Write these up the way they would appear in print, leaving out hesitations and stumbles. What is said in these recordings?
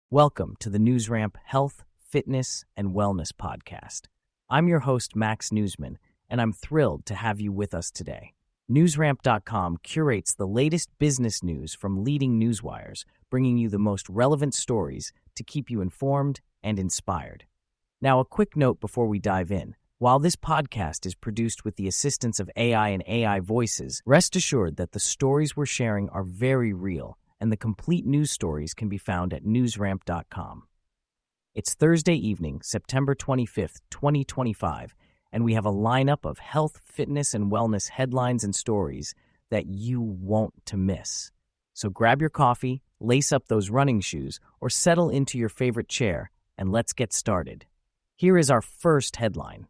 Welcome to the NewsRamp Health, Fitness, and Wellness Podcast. I'm your host, Max Newsman, and I'm thrilled to have you with us today. NewsRamp.com curates the latest business news from leading newswires, bringing you the most relevant stories to keep you informed and inspired. Now, a quick note before we dive in. While this podcast is produced with the assistance of AI and AI voices, rest assured that the stories we're sharing are very real, and the complete news stories can be found at newsramp.com. It's Thursday evening, September 25th, 2025, and we have a lineup of health, fitness, and wellness headlines and stories that you won't to miss. So grab your coffee, lace up those running shoes, or settle into your favorite chair, and let's get started. Here is our first headline.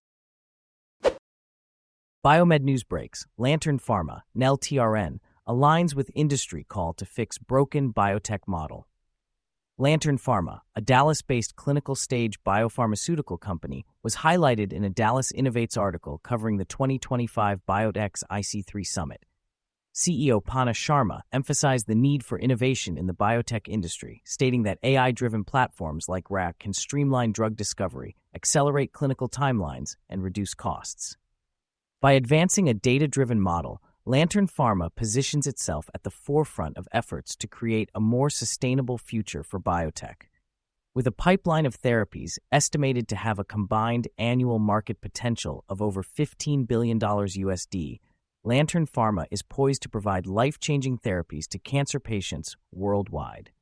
Biomed News breaks. Lantern Pharma, NEL-TRN, aligns with industry call to fix broken biotech model. Lantern Pharma, a Dallas-based clinical-stage biopharmaceutical company, was highlighted in a Dallas Innovates article covering the 2025 BioTX IC3 Summit. CEO Panna Sharma emphasized the need for innovation in the biotech industry, stating that AI-driven platforms like RAC can streamline drug discovery, accelerate clinical timelines, and reduce costs. By advancing a data-driven model, Lantern Pharma positions itself at the forefront of efforts to create a more sustainable future for biotech. With a pipeline of therapies estimated to have a combined annual market potential of over $15 billion USD, Lantern Pharma is poised to provide life-changing therapies to cancer patients worldwide.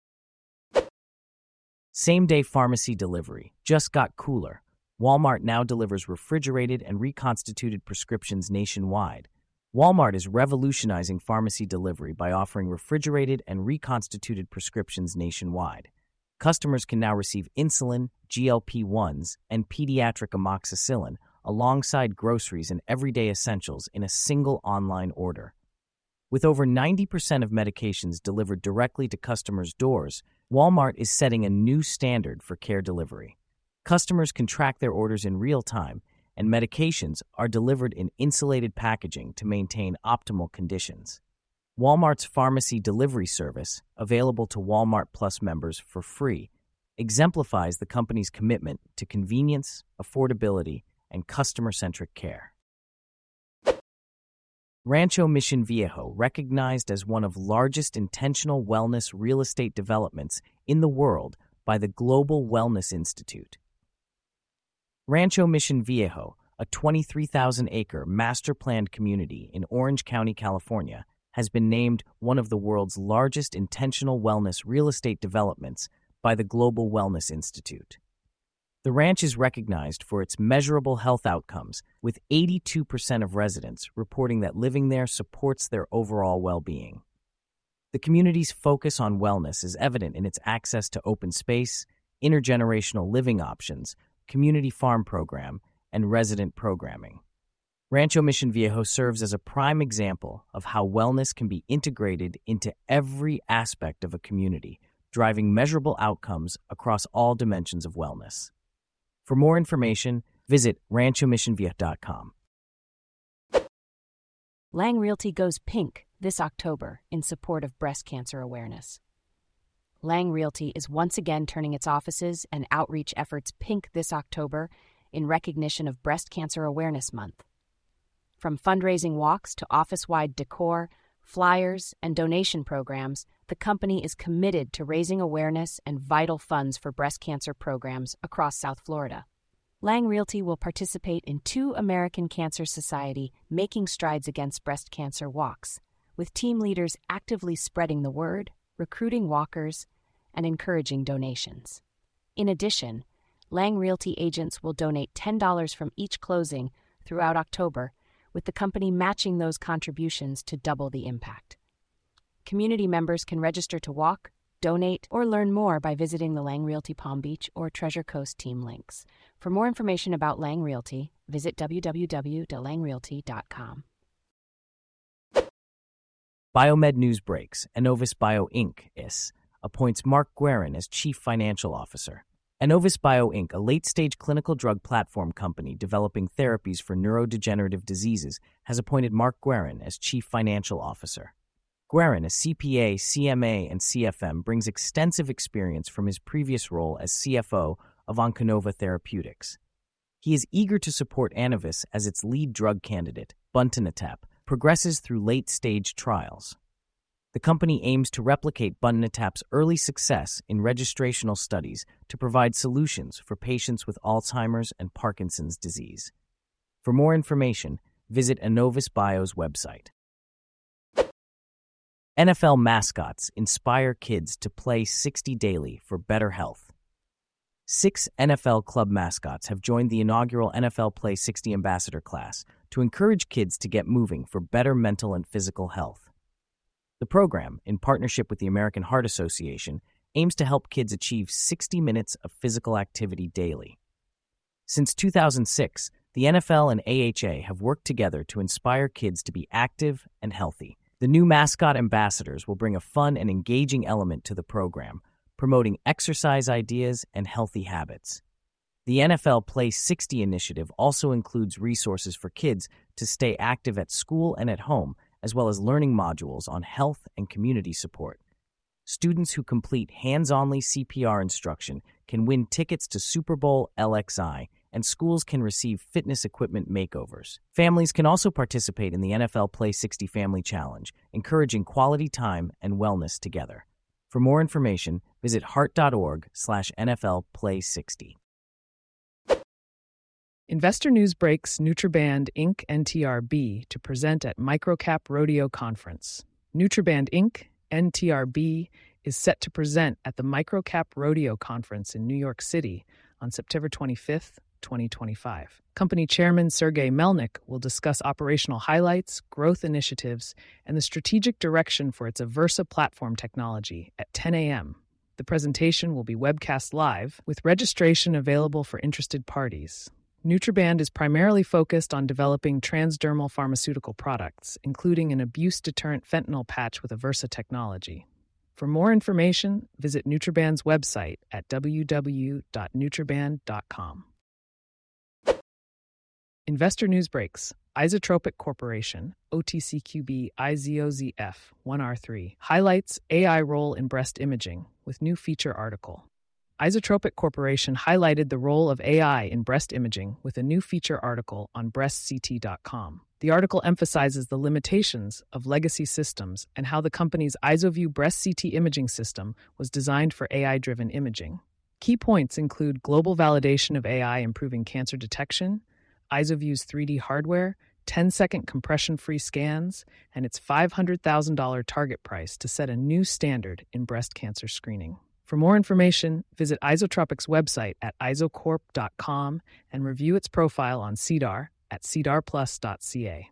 Same-day pharmacy delivery just got cooler. Walmart now delivers refrigerated and reconstituted prescriptions nationwide. Walmart is revolutionizing pharmacy delivery by offering refrigerated and reconstituted prescriptions nationwide. Customers can now receive insulin, GLP-1s, and pediatric amoxicillin alongside groceries and everyday essentials in a single online order. With over 90% of medications delivered directly to customers' doors, Walmart is setting a new standard for care delivery. Customers can track their orders in real time, and medications are delivered in insulated packaging to maintain optimal conditions. Walmart's pharmacy delivery service, available to Walmart Plus members for free, exemplifies the company's commitment to convenience, affordability, and customer-centric care. Rancho Mission Viejo, recognized as one of the largest intentional wellness real estate developments in the world by the Global Wellness Institute. Rancho Mission Viejo, a 23,000-acre master-planned community in Orange County, California, has been named one of the world's largest intentional wellness real estate developments by the Global Wellness Institute. The ranch is recognized for its measurable health outcomes, with 82% of residents reporting that living there supports their overall well-being. The community's focus on wellness is evident in its access to open space, intergenerational living options, community farm program, and resident programming. Rancho Mission Viejo serves as a prime example of how wellness can be integrated into every aspect of a community, driving measurable outcomes across all dimensions of wellness. For more information, visit ranchomissionviejo.com. Lang Realty goes pink this October in support of breast cancer awareness. Lang Realty is once again turning its offices and outreach efforts pink this October in recognition of Breast Cancer Awareness Month. From fundraising walks to office-wide decor, flyers, and donation programs, the company is committed to raising awareness and vital funds for breast cancer programs across South Florida. Lang Realty will participate in 2 American Cancer Society Making Strides Against Breast Cancer walks, with team leaders actively spreading the word, recruiting walkers, and encouraging donations. In addition, Lang Realty agents will donate $10 from each closing throughout October, with the company matching those contributions to double the impact. Community members can register to walk, donate, or learn more by visiting the Lang Realty Palm Beach or Treasure Coast team links. For more information about Lang Realty, visit www.langrealty.com. Biomed News breaks. Annovis Bio Inc. appoints Mark Guerin as Chief Financial Officer. Annovis Bio Inc., a late-stage clinical drug platform company developing therapies for neurodegenerative diseases, has appointed Mark Guerin as Chief Financial Officer. Guerin, a CPA, CMA, and CFM, brings extensive experience from his previous role as CFO of Onconova Therapeutics. He is eager to support Anavis as its lead drug candidate, buntanetap, progresses through late-stage trials. The company aims to replicate buntanetap's early success in registrational studies to provide solutions for patients with Alzheimer's and Parkinson's disease. For more information, visit Annovis Bio's website. NFL mascots inspire kids to play 60 daily for better health. 6 NFL club mascots have joined the inaugural NFL Play 60 Ambassador class to encourage kids to get moving for better mental and physical health. The program, in partnership with the American Heart Association, aims to help kids achieve 60 minutes of physical activity daily. Since 2006, the NFL and AHA have worked together to inspire kids to be active and healthy. The new mascot ambassadors will bring a fun and engaging element to the program, promoting exercise ideas and healthy habits. The NFL Play 60 initiative also includes resources for kids to stay active at school and at home, as well as learning modules on health and community support. Students who complete hands-only CPR instruction can win tickets to Super Bowl LXI, and schools can receive fitness equipment makeovers. Families can also participate in the NFL Play 60 Family Challenge, encouraging quality time and wellness together. For more information, visit heart.org/NFL Play 60. Investor News breaks Nutriband Inc. NTRB to present at Microcap Rodeo Conference. Nutriband Inc. NTRB is set to present at the Microcap Rodeo Conference in New York City on September 25th, 2025. Company Chairman Sergey Melnik will discuss operational highlights, growth initiatives, and the strategic direction for its Aversa platform technology at 10 a.m. The presentation will be webcast live, with registration available for interested parties. Nutriband is primarily focused on developing transdermal pharmaceutical products, including an abuse-deterrent fentanyl patch with Aversa technology. For more information, visit Nutriband's website at www.nutriband.com. Investor News breaks. Isotropic Corporation, OTCQB IZOZF 1R3, highlights AI role in breast imaging with new feature article. Isotropic Corporation highlighted the role of AI in breast imaging with a new feature article on breastct.com. The article emphasizes the limitations of legacy systems and how the company's IsoView breast CT imaging system was designed for AI-driven imaging. Key points include global validation of AI improving cancer detection, IsoView's 3D hardware, 10-second compression-free scans, and its $500,000 target price to set a new standard in breast cancer screening. For more information, visit Isotropic's website at isocorp.com and review its profile on SEDAR at sedarplus.ca.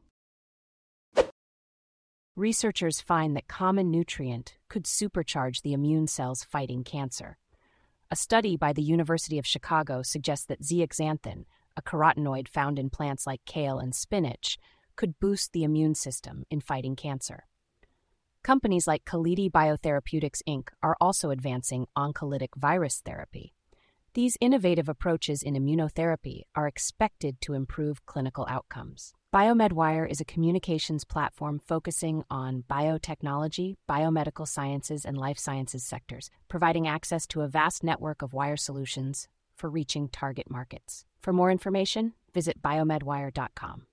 Researchers find that common nutrient could supercharge the immune cells fighting cancer. A study by the University of Chicago suggests that zeaxanthin, a carotenoid found in plants like kale and spinach, could boost the immune system in fighting cancer. Companies like Kalidi Biotherapeutics, Inc. are also advancing oncolytic virus therapy. These innovative approaches in immunotherapy are expected to improve clinical outcomes. BioMedWire is a communications platform focusing on biotechnology, biomedical sciences, and life sciences sectors, providing access to a vast network of wire solutions for reaching target markets. For more information, visit biomedwire.com.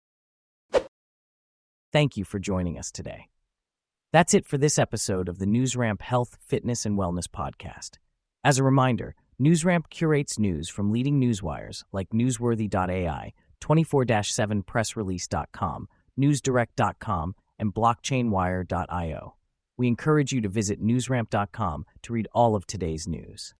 Thank you for joining us today. That's it for this episode of the NewsRamp Health, Fitness, and Wellness podcast. As a reminder, NewsRamp curates news from leading newswires like Newsworthy.ai, 24/7pressrelease.com, NewsDirect.com, and BlockchainWire.io. We encourage you to visit newsramp.com to read all of today's news.